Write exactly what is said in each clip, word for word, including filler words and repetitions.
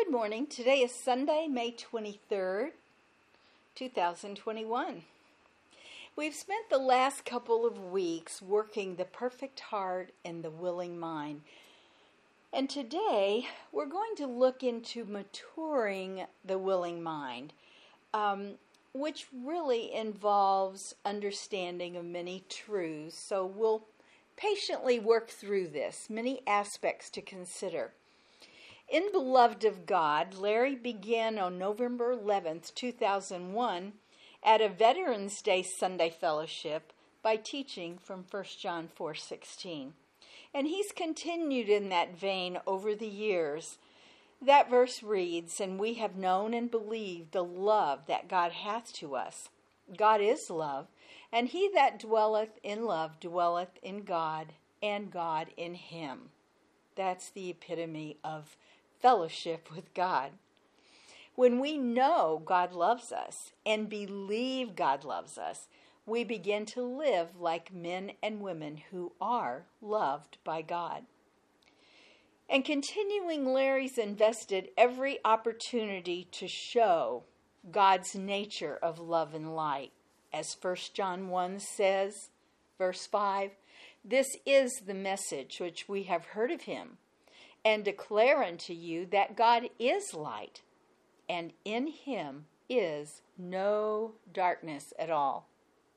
Good morning. Today is Sunday, May twenty-third, two thousand twenty-one. We've spent the last couple of weeks working the perfect heart and the willing mind. And today we're going to look into maturing the willing mind, um, which really involves understanding of many truths. So we'll patiently work through this, many aspects to consider. In Beloved of God, Larry began on November eleventh, two thousand one, at a Veterans Day Sunday Fellowship by teaching from First John four sixteen. And he's continued in that vein over the years. That verse reads, "And we have known and believed the love that God hath to us. God is love, and he that dwelleth in love dwelleth in God, and God in him." That's the epitome of fellowship with God. When we know God loves us and believe God loves us, we begin to live like men and women who are loved by God. And continuing, Larry's invested every opportunity to show God's nature of love and light. As First John one says, verse five, "This is the message which we have heard of him, and declare unto you that God is light, and in him is no darkness at all."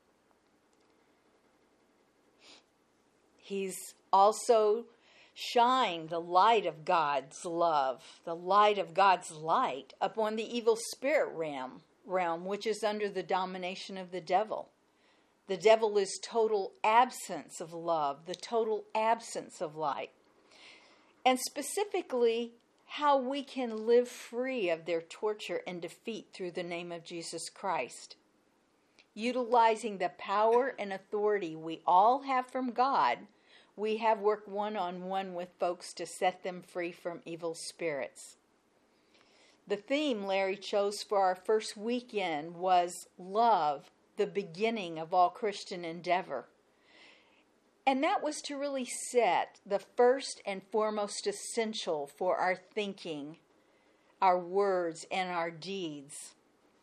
He's also shined the light of God's love, the light of God's light, upon the evil spirit realm, realm, which is under the domination of the devil. The devil is total absence of love, the total absence of light. And specifically, how we can live free of their torture and defeat through the name of Jesus Christ. Utilizing the power and authority we all have from God, we have worked one-on-one with folks to set them free from evil spirits. The theme Larry chose for our first weekend was love, the beginning of all Christian endeavor. And that was to really set the first and foremost essential for our thinking, our words, and our deeds.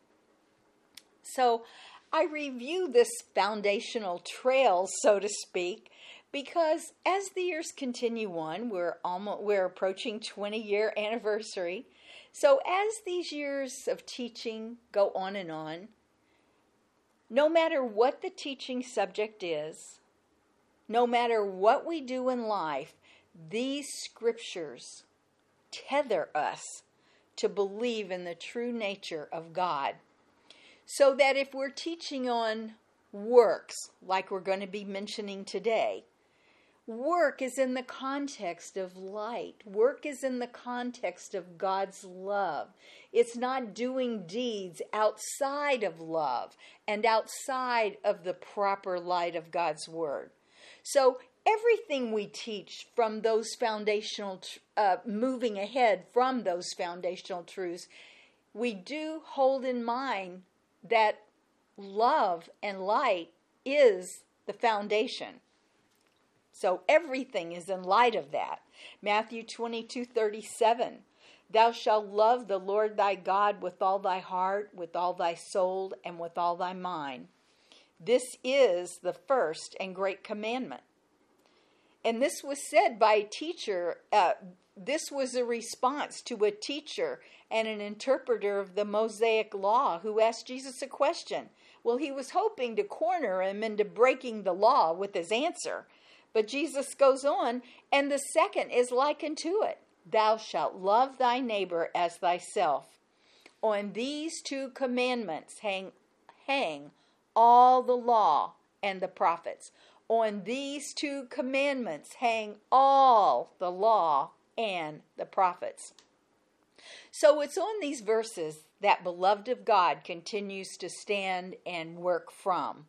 So I review this foundational trail, so to speak, because as the years continue on, we're almost we're approaching twenty-year anniversary. So as these years of teaching go on and on, no matter what the teaching subject is, no matter what we do in life, these scriptures tether us to believe in the true nature of God. So that if we're teaching on works, like we're going to be mentioning today, work is in the context of light. Work is in the context of God's love. It's not doing deeds outside of love and outside of the proper light of God's word. So everything we teach from those foundational, uh, moving ahead from those foundational truths, we do hold in mind that love and light is the foundation. So everything is in light of that. Matthew twenty-two thirty-seven, "Thou shalt love the Lord thy God with all thy heart, with all thy soul, and with all thy mind. This is the first and great commandment." And this was said by a teacher. Uh, this was a response to a teacher and an interpreter of the Mosaic law who asked Jesus a question. Well, he was hoping to corner him into breaking the law with his answer. But Jesus goes on, "And the second is like unto it. Thou shalt love thy neighbor as thyself. On these two commandments hang, hang all the law and the prophets." On these two commandments hang all the law and the prophets. So it's on these verses that Beloved of God continues to stand and work from.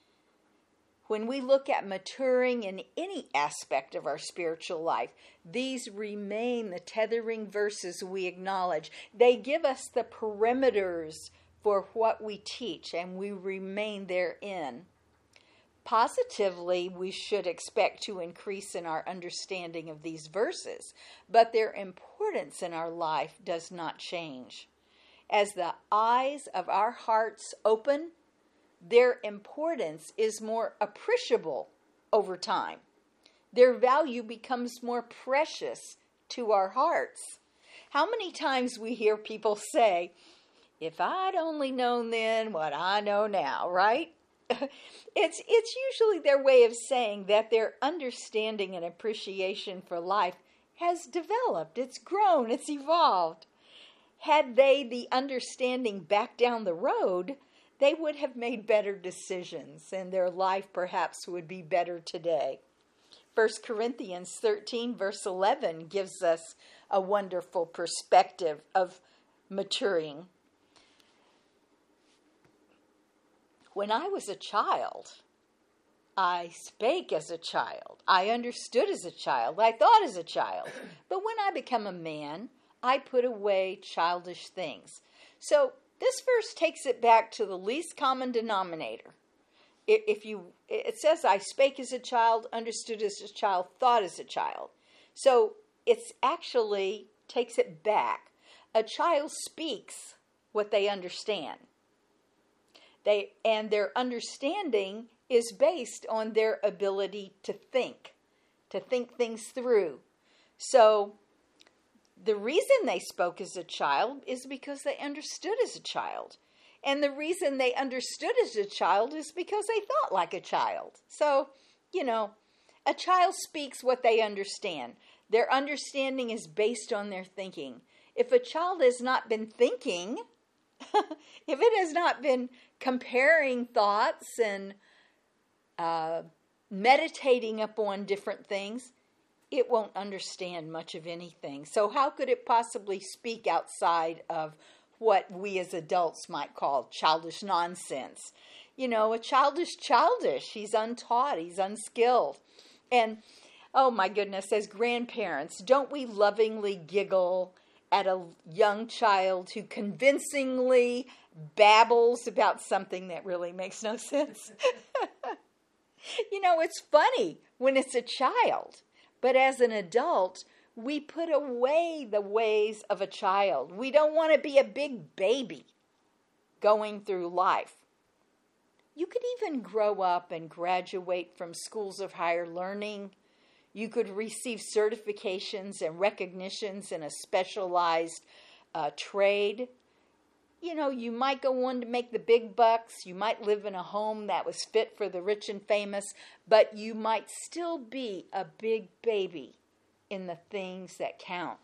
When we look at maturing in any aspect of our spiritual life, these remain the tethering verses we acknowledge. They give us the perimeters for what we teach, and we remain therein. Positively, we should expect to increase in our understanding of these verses, but their importance in our life does not change. As the eyes of our hearts open, their importance is more appreciable over time. Their value becomes more precious to our hearts. How many times we hear people say, "If I'd only known then what I know now," right? It's it's usually their way of saying that their understanding and appreciation for life has developed, it's grown, it's evolved. Had they the understanding back down the road, they would have made better decisions, and their life perhaps would be better today. First Corinthians thirteen, verse eleven, gives us a wonderful perspective of maturing. When I was a child, I spake as a child. I understood as a child. I thought as a child. But when I become a man, I put away childish things. So this verse takes it back to the least common denominator. If you, it says, I spake as a child, understood as a child, thought as a child. So it's actually takes it back. A child speaks what they understand. They and their understanding is based on their ability to think, to think things through. So the reason they spoke as a child is because they understood as a child. And the reason they understood as a child is because they thought like a child. So, you know, a child speaks what they understand. Their understanding is based on their thinking. If a child has not been thinking, if it has not been comparing thoughts and uh, meditating upon different things, it won't understand much of anything. So how could it possibly speak outside of what we as adults might call childish nonsense? You know, a child is childish. He's untaught. He's unskilled. And, oh my goodness, as grandparents, don't we lovingly giggle at a young child who convincingly babbles about something that really makes no sense? You know, it's funny when it's a child, but as an adult, we put away the ways of a child. We don't want to be a big baby going through life. You could even grow up and graduate from schools of higher learning. You could receive certifications and recognitions in a specialized uh, trade. You know, you might go on to make the big bucks. You might live in a home that was fit for the rich and famous, but you might still be a big baby in the things that count.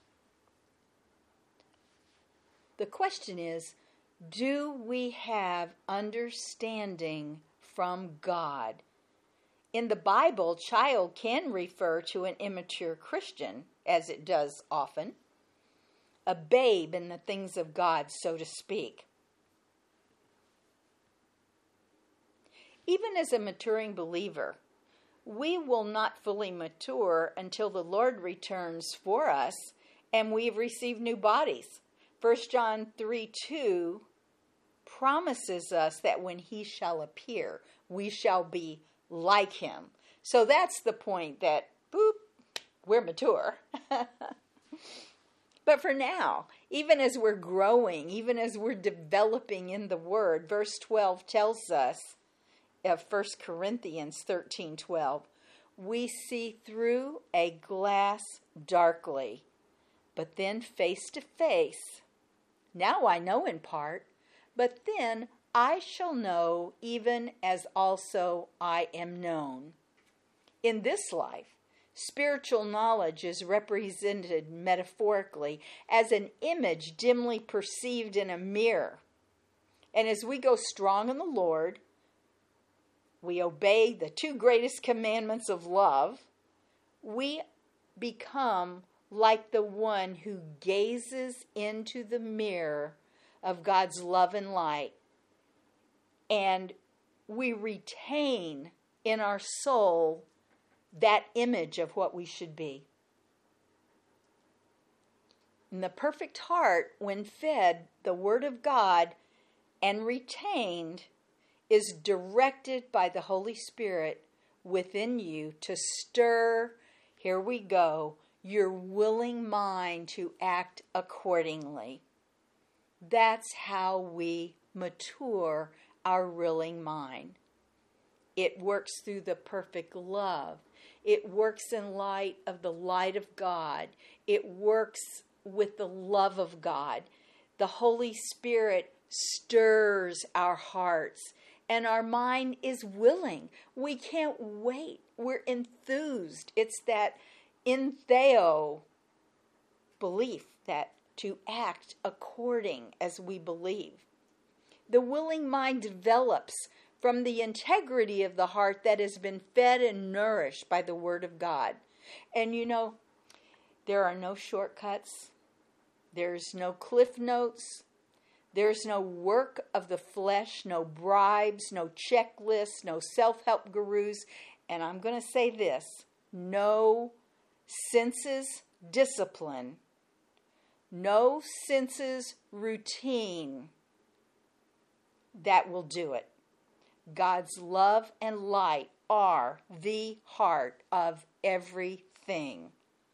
The question is, do we have understanding from God? In the Bible, child can refer to an immature Christian, as it does often. A babe in the things of God, so to speak. Even as a maturing believer, we will not fully mature until the Lord returns for us and we've received new bodies. First John three two promises us that when he shall appear, we shall be like him. So that's the point that, boop, we're mature. But for now, even as we're growing, even as we're developing in the Word, verse twelve tells us of First Corinthians thirteen twelve, we see through a glass darkly, but then face to face. Now I know in part, but then I shall know even as also I am known. In this life, spiritual knowledge is represented metaphorically as an image dimly perceived in a mirror. And as we go strong in the Lord, we obey the two greatest commandments of love, we become like the one who gazes into the mirror of God's love and light. And we retain in our soul that image of what we should be. And the perfect heart, when fed the Word of God and retained, is directed by the Holy Spirit within you to stir, here we go, your willing mind to act accordingly. That's how we mature our willing mind. It works through the perfect love. It works in light of the light of God. It works with the love of God. The Holy Spirit stirs our hearts, and our mind is willing. We can't wait. We're enthused. It's that entheo belief, that to act according as we believe. The willing mind develops from the integrity of the heart that has been fed and nourished by the Word of God. And you know, there are no shortcuts. There's no cliff notes. There's no work of the flesh, no bribes, no checklists, no self-help gurus. And I'm going to say this, no senses discipline, no senses routine that will do it. God's love and light are the heart of everything.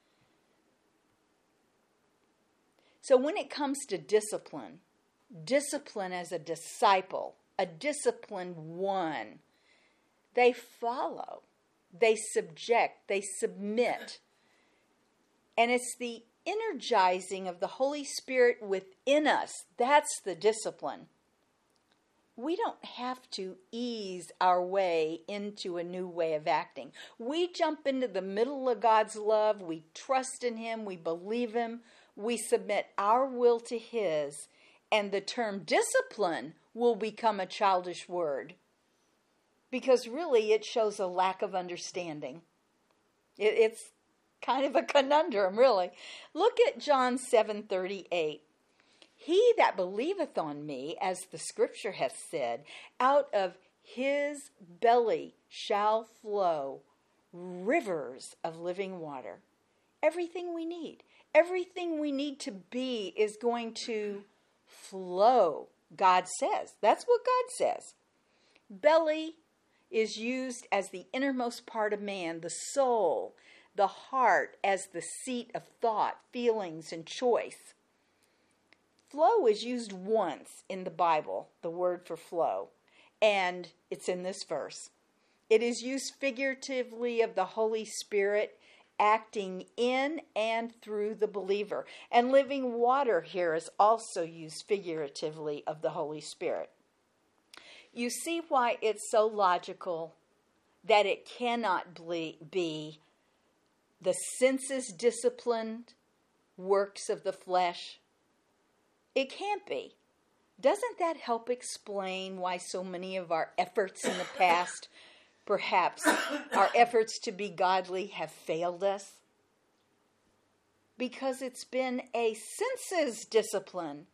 So when it comes to discipline, discipline as a disciple, a disciplined one, they follow, they subject, they submit. And it's the energizing of the Holy Spirit within us. That's the discipline. We don't have to ease our way into a new way of acting. We jump into the middle of God's love. We trust in Him. We believe Him. We submit our will to His. And the term discipline will become a childish word. Because really it shows a lack of understanding. It, it's kind of a conundrum, really. Look at John seven thirty-eight. He that believeth on me, as the scripture hath said, out of his belly shall flow rivers of living water. Everything we need, everything we need to be is going to flow, God says. That's what God says. Belly is used as the innermost part of man, the soul, the heart as the seat of thought, feelings, and choice. Flow is used once in the Bible, the word for flow, and it's in this verse. It is used figuratively of the Holy Spirit acting in and through the believer. And living water here is also used figuratively of the Holy Spirit. You see why it's so logical that it cannot be the senses disciplined works of the flesh. It can't be. Doesn't that help explain why so many of our efforts in the past, perhaps our efforts to be godly, have failed us? Because it's been a senses discipline.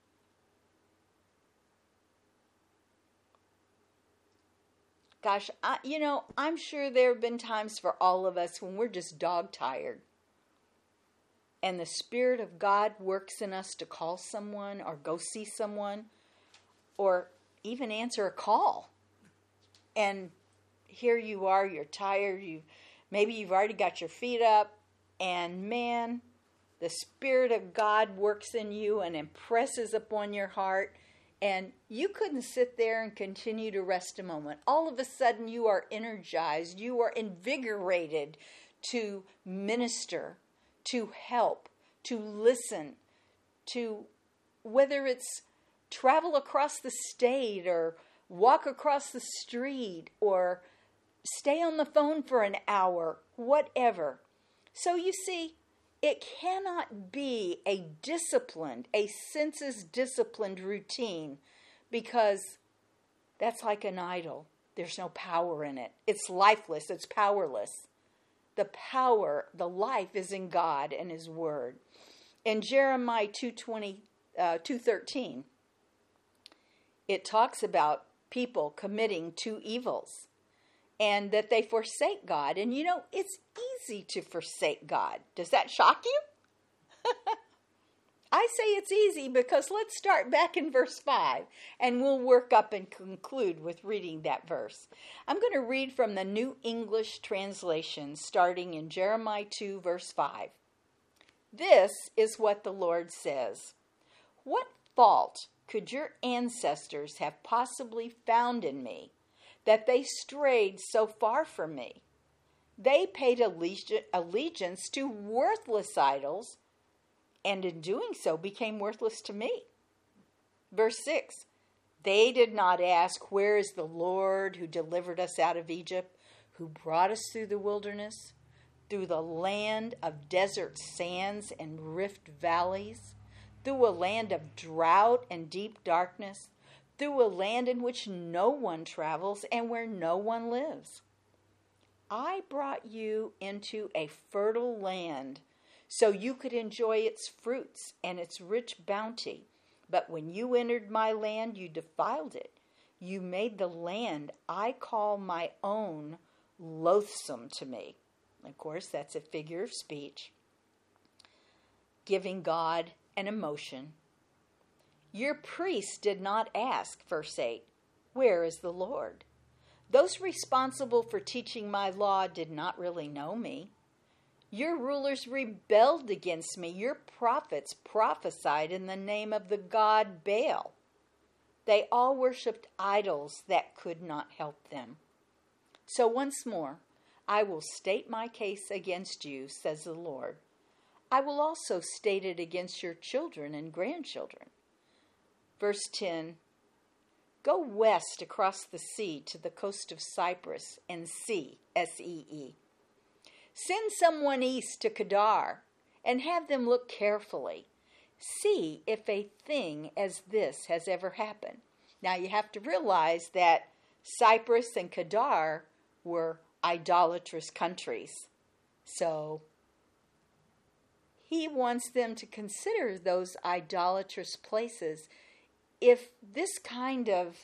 Gosh, I, you know, I'm sure there have been times for all of us when we're just dog-tired. And the Spirit of God works in us to call someone or go see someone or even answer a call. And here you are, you're tired, you maybe you've already got your feet up, and man, the Spirit of God works in you and impresses upon your heart, and you couldn't sit there and continue to rest a moment. All of a sudden you are energized, you are invigorated to minister, to help, to listen, to whether it's travel across the state or walk across the street or stay on the phone for an hour, whatever. So you see, it cannot be a disciplined, a senses disciplined routine because that's like an idol. There's no power in it. It's lifeless. It's powerless. The power, the life is in God and His Word. In Jeremiah two twenty, uh, two thirteen, it talks about people committing two evils and that they forsake God. And you know, it's easy to forsake God. Does that shock you? I say it's easy because let's start back in verse five and we'll work up and conclude with reading that verse. I'm going to read from the New English Translation starting in Jeremiah two verse five. This is what the Lord says. What fault could your ancestors have possibly found in me that they strayed so far from me? They paid allegiance to worthless idols, and in doing so became worthless to me. Verse six, they did not ask, where is the Lord who delivered us out of Egypt, who brought us through the wilderness, through the land of desert sands and rift valleys, through a land of drought and deep darkness, through a land in which no one travels and where no one lives. I brought you into a fertile land so you could enjoy its fruits and its rich bounty. But when you entered my land, you defiled it. You made the land I call my own loathsome to me. Of course, that's a figure of speech, giving God an emotion. Your priests did not ask, verse eight, where is the Lord? Those responsible for teaching my law did not really know me. Your rulers rebelled against me. Your prophets prophesied in the name of the god Baal. They all worshipped idols that could not help them. So once more, I will state my case against you, says the Lord. I will also state it against your children and grandchildren. Verse ten, go west across the sea to the coast of Cyprus and see, S E E. Send someone east to Kedar and have them look carefully. See if a thing as this has ever happened. Now you have to realize that Cyprus and Kedar were idolatrous countries. So he wants them to consider those idolatrous places. If this kind of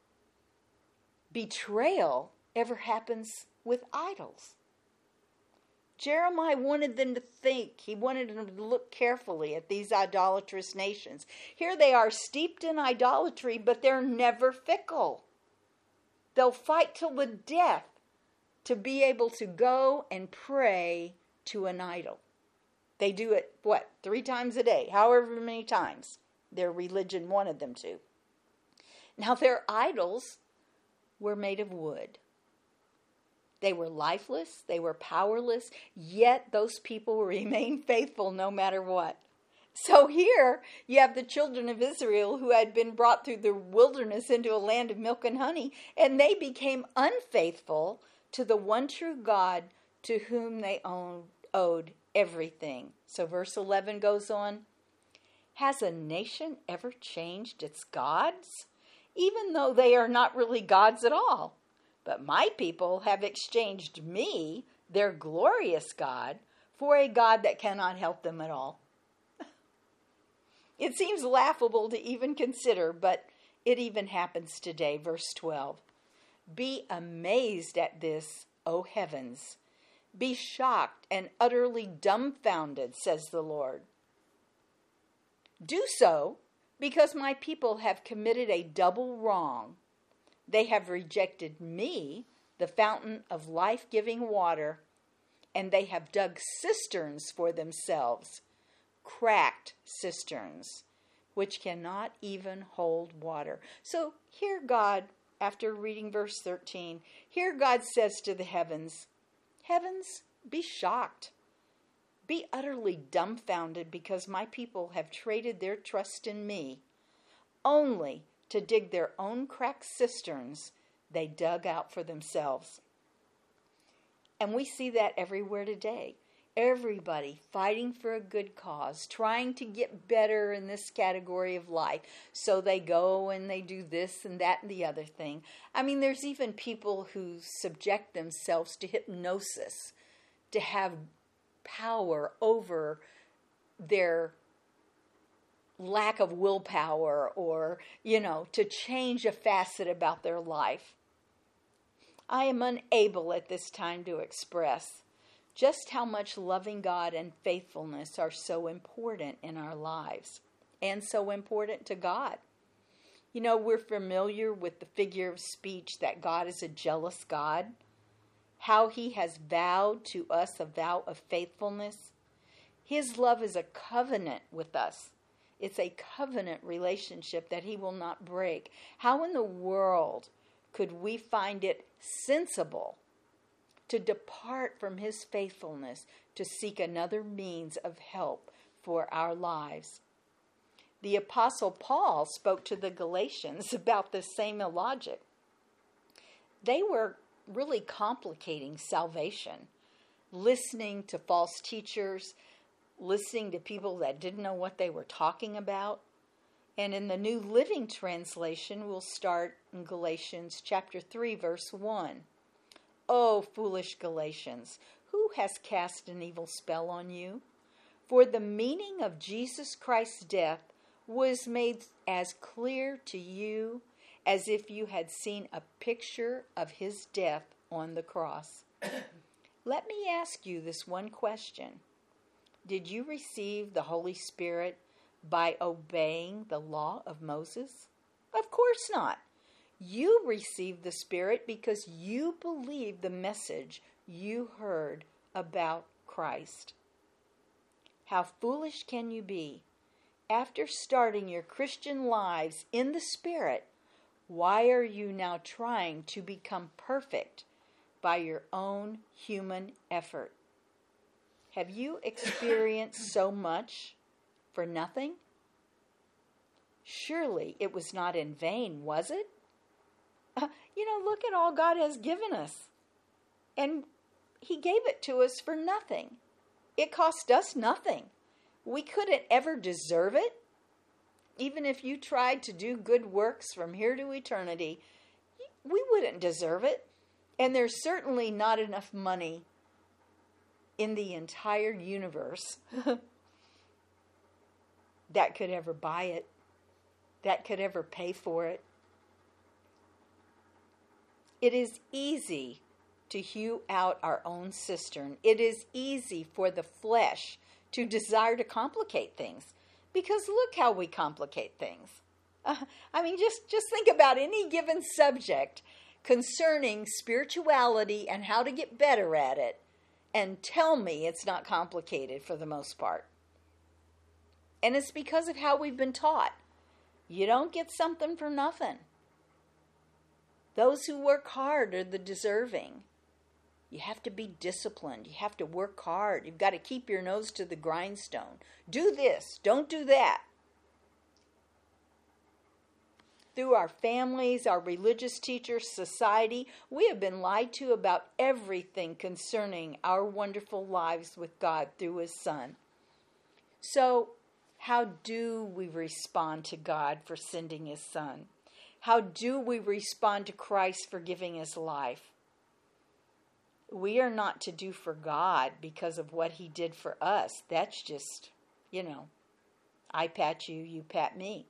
betrayal ever happens with idols. Jeremiah wanted them to think. He wanted them to look carefully at these idolatrous nations. Here they are steeped in idolatry, but they're never fickle. They'll fight till the death to be able to go and pray to an idol. They do it, what, three times a day, however many times their religion wanted them to. Now, their idols were made of wood. They were lifeless, they were powerless, yet those people remained faithful no matter what. So here you have the children of Israel who had been brought through the wilderness into a land of milk and honey, and they became unfaithful to the one true God to whom they owed everything. So verse eleven goes on, has a nation ever changed its gods? Even though they are not really gods at all. But my people have exchanged me, their glorious God, for a God that cannot help them at all. It seems laughable to even consider, but it even happens today. Verse twelve. Be amazed at this, O heavens. Be shocked and utterly dumbfounded, says the Lord. Do so because my people have committed a double wrong. They have rejected me, the fountain of life-giving water, and they have dug cisterns for themselves, cracked cisterns, which cannot even hold water. So here God, after reading verse thirteen, here God says to the heavens, heavens, be shocked. Be utterly dumbfounded because my people have traded their trust in me, only to dig their own cracked cisterns they dug out for themselves. And we see that everywhere today. Everybody fighting for a good cause, trying to get better in this category of life. So they go and they do this and that and the other thing. I mean, there's even people who subject themselves to hypnosis to have power over their lack of willpower, or, you know, to change a facet about their life. I am unable at this time to express just how much loving God and faithfulness are so important in our lives. and so important to God. You know, we're familiar with the figure of speech that God is a jealous God, how he has vowed to us a vow of faithfulness. His love is a covenant with us. It's a covenant relationship that he will not break. How in the world could we find it sensible to depart from his faithfulness to seek another means of help for our lives? The Apostle Paul spoke to the Galatians about this same logic. They were really complicating salvation, listening to false teachers, listening to people that didn't know what they were talking about. And in the New Living Translation, we'll start in Galatians chapter three, verse one. O foolish Galatians, who has cast an evil spell on you? For the meaning of Jesus Christ's death was made as clear to you as if you had seen a picture of his death on the cross. Let me ask you this one question. Did you receive the Holy Spirit by obeying the law of Moses? Of course not. You received the Spirit because you believed the message you heard about Christ. How foolish can you be? After starting your Christian lives in the Spirit, why are you now trying to become perfect by your own human effort? Have you experienced so much for nothing? Surely it was not in vain, was it? Uh, you know, look at all God has given us. And he gave it to us for nothing. It cost us nothing. We couldn't ever deserve it. Even if you tried to do good works from here to eternity, we wouldn't deserve it. And there's certainly not enough money in the entire universe that could ever buy it, that could ever pay for it. It is easy to hew out our own cistern. It is easy for the flesh to desire to complicate things, because look how we complicate things. Uh, I mean, just, just think about any given subject concerning spirituality and how to get better at it, and tell me it's not complicated for the most part. And it's because of how we've been taught. You don't get something for nothing. Those who work hard are the deserving. You have to be disciplined. You have to work hard. You've got to keep your nose to the grindstone. Do this. Don't do that. Through our families, our religious teachers, society, we have been lied to about everything concerning our wonderful lives with God through his Son. So, how do we respond to God for sending his Son? How do we respond to Christ for giving his life? We are not to do for God because of what he did for us. That's just, you know, I pat you, you pat me.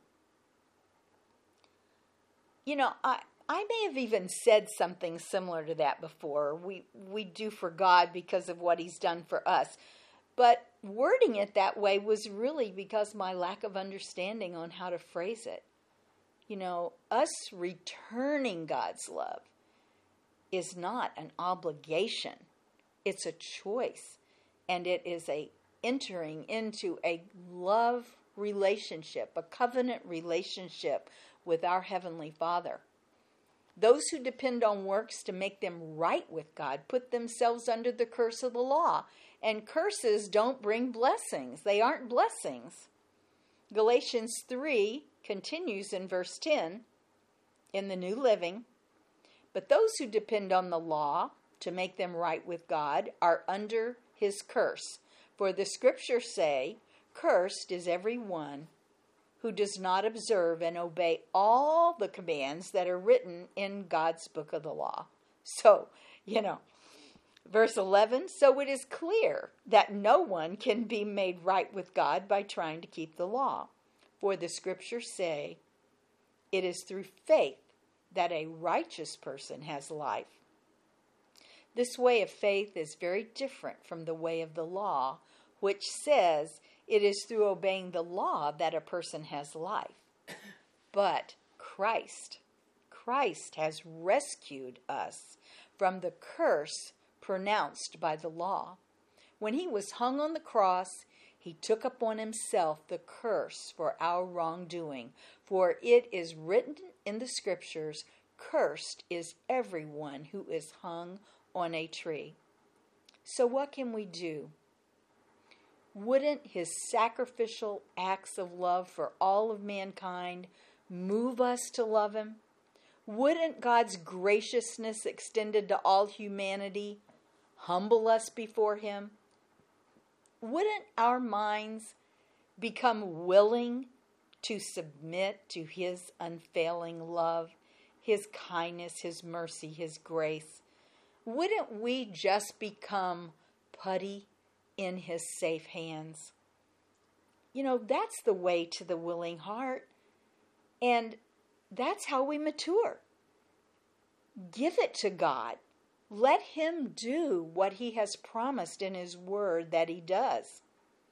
You know, I, I may have even said something similar to that before. We, we do for God because of what he's done for us. But wording it that way was really because my lack of understanding on how to phrase it. You know, us returning God's love is not an obligation. It's a choice. And it is a entering into a love relationship, a covenant relationship with our Heavenly Father. Those who depend on works to make them right with God put themselves under the curse of the law. And curses don't bring blessings. They aren't blessings. Galatians three continues in verse ten in the New Living. But those who depend on the law to make them right with God are under his curse. For the scriptures say, cursed is every one who does not observe and obey all the commands that are written in God's book of the law. So, you know, verse eleven, so it is clear that no one can be made right with God by trying to keep the law. For the scriptures say, it is through faith that a righteous person has life. This way of faith is very different from the way of the law, which says It is through obeying the law that a person has life. But Christ, Christ has rescued us from the curse pronounced by the law. When he was hung on the cross, he took upon himself the curse for our wrongdoing. For it is written in the scriptures, cursed is everyone who is hung on a tree. So what can we do? Wouldn't his sacrificial acts of love for all of mankind move us to love him? Wouldn't God's graciousness extended to all humanity humble us before him? Wouldn't our minds become willing to submit to his unfailing love, his kindness, his mercy, his grace? Wouldn't we just become putty in his safe hands? You know, that's the way to the willing heart. And that's how we mature. Give it to God. Let him do what he has promised in his word that he does.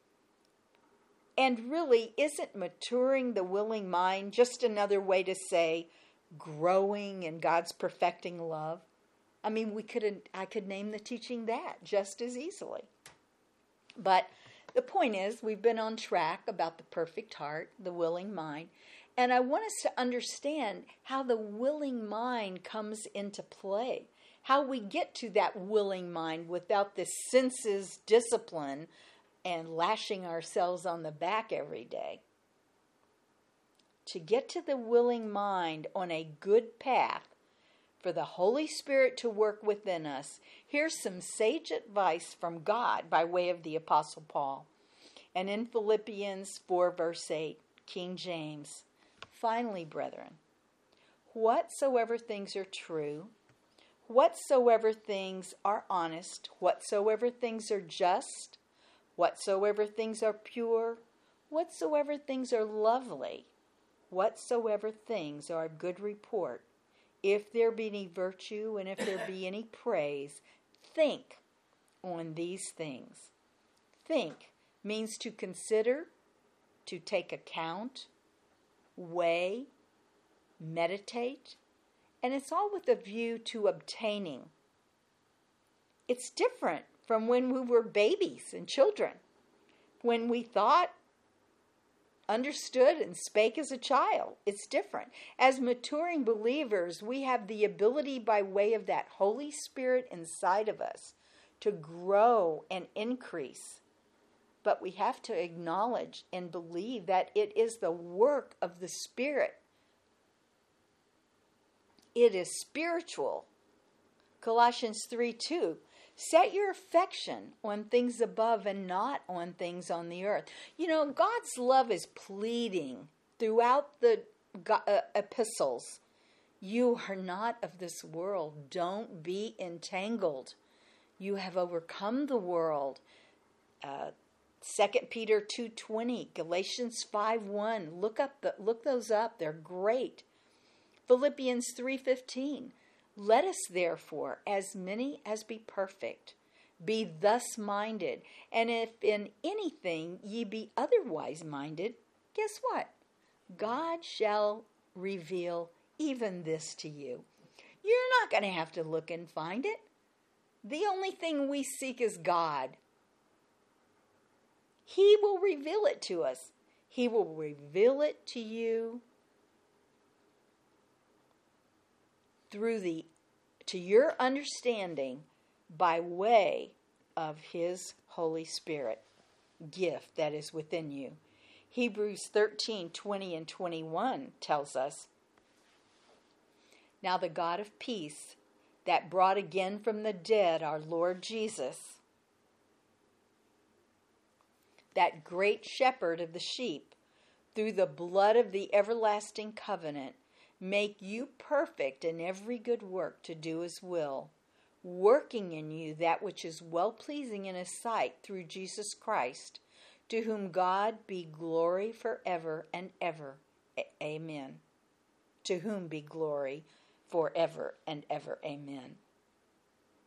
And really, isn't maturing the willing mind just another way to say growing in God's perfecting love? I mean, we could I could name the teaching that just as easily. But the point is, we've been on track about the perfect heart, the willing mind, and I want us to understand how the willing mind comes into play, how we get to that willing mind without the senses discipline and lashing ourselves on the back every day. To get to the willing mind on a good path, for the Holy Spirit to work within us, here's some sage advice from God by way of the Apostle Paul. And in Philippians four, verse eight, King James, finally, brethren, whatsoever things are true, whatsoever things are honest, whatsoever things are just, whatsoever things are pure, whatsoever things are lovely, whatsoever things are of good report, if there be any virtue and if there be any praise, think on these things. Think means to consider, to take account, weigh, meditate, and it's all with a view to obtaining. It's different from when we were babies and children, when we thought, understood, and spake as a child. It's different. As maturing believers, we have the ability by way of that Holy Spirit inside of us to grow and increase. But we have to acknowledge and believe that it is the work of the Spirit. It is spiritual. Colossians three two. Set your affection on things above and not on things on the earth. You know, God's love is pleading throughout the uh, epistles. You are not of this world. Don't be entangled. You have overcome the world. Uh, Second Peter two twenty, Galatians five one. Look up the, look those up. They're great. Philippians three fifteen. Let us therefore, as many as be perfect, be thus minded. And if in anything ye be otherwise minded, guess what? God shall reveal even this to you. You're not going to have to look and find it. The only thing we seek is God. He will reveal it to us. He will reveal it to you through the to your understanding by way of his Holy Spirit gift that is within you. Hebrews thirteen twenty and twenty-one tells us, now the God of peace that brought again from the dead our Lord Jesus, that great shepherd of the sheep, through the blood of the everlasting covenant, make you perfect in every good work to do his will, working in you that which is well-pleasing in his sight through Jesus Christ, to whom God be glory forever and ever. A- Amen. To whom be glory forever and ever. Amen.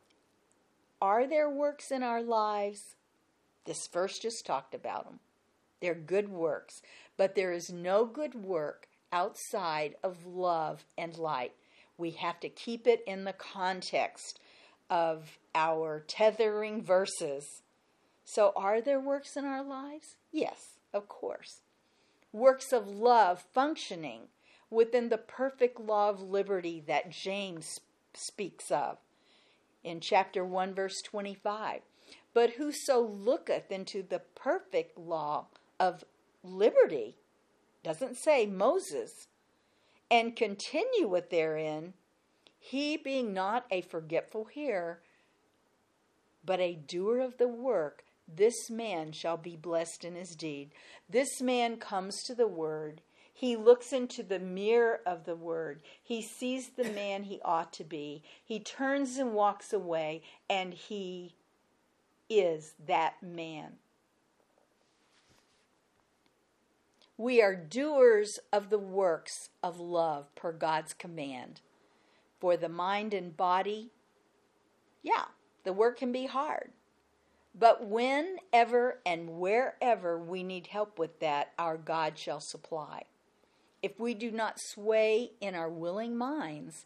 Are there works in our lives? This verse just talked about them. They're good works. But there is no good work outside of love and light. We have to keep it in the context of our tethering verses. So are there works in our lives? Yes, of course. Works of love functioning within the perfect law of liberty that James speaks of in chapter one, verse twenty-five. But whoso looketh into the perfect law of liberty, doesn't say Moses, and continueth therein, he being not a forgetful hearer, but a doer of the work, this man shall be blessed in his deed. This man comes to the word. He looks into the mirror of the word. He sees the man he ought to be. He turns and walks away, and he is that man. We are doers of the works of love per God's command. For the mind and body, yeah, the work can be hard. But whenever and wherever we need help with that, our God shall supply. If we do not sway in our willing minds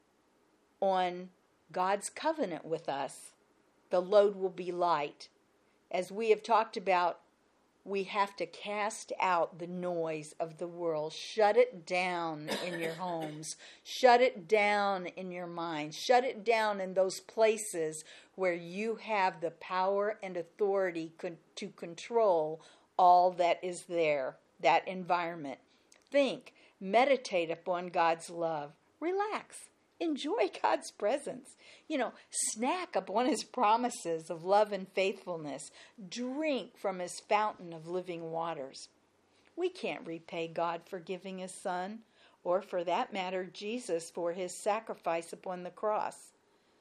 on God's covenant with us, the load will be light. As we have talked about, we have to cast out the noise of the world. Shut it down in your homes. Shut it down in your minds. Shut it down in those places where you have the power and authority con- to control all that is there, that environment. Think, meditate upon God's love. Relax. Enjoy God's presence. You know, snack upon his promises of love and faithfulness. Drink from his fountain of living waters. We can't repay God for giving his son, or for that matter, Jesus for his sacrifice upon the cross.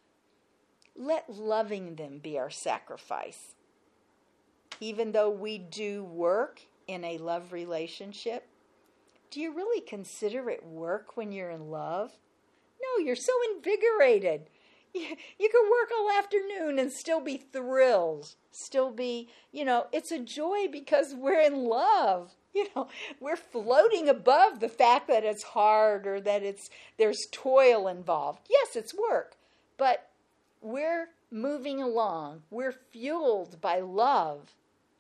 Let loving them be our sacrifice. Even though we do work in a love relationship, do you really consider it work when you're in love? No, you're so invigorated. You, you can work all afternoon and still be thrilled. Still be, you know, it's a joy because we're in love. You know, we're floating above the fact that it's hard or that it's there's toil involved. Yes, it's work, but we're moving along. We're fueled by love.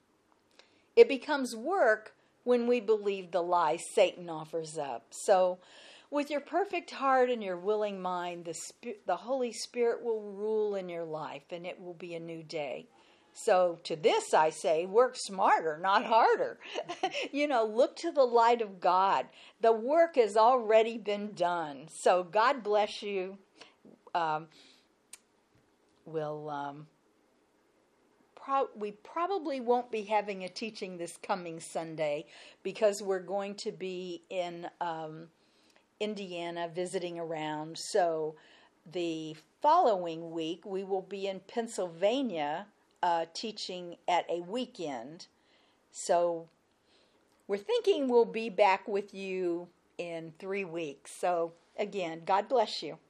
It becomes work when we believe the lie Satan offers up. So, with your perfect heart and your willing mind, the Sp- the Holy Spirit will rule in your life, and it will be a new day. So to this I say, work smarter, not harder. You know, look to the light of God. The work has already been done. So God bless you. Um, we'll, um, pro- we probably won't be having a teaching this coming Sunday because we're going to be in Um, Indiana visiting around. So the following week we will be in Pennsylvania uh, teaching at a weekend. So we're thinking we'll be back with you in three weeks. So again, God bless you.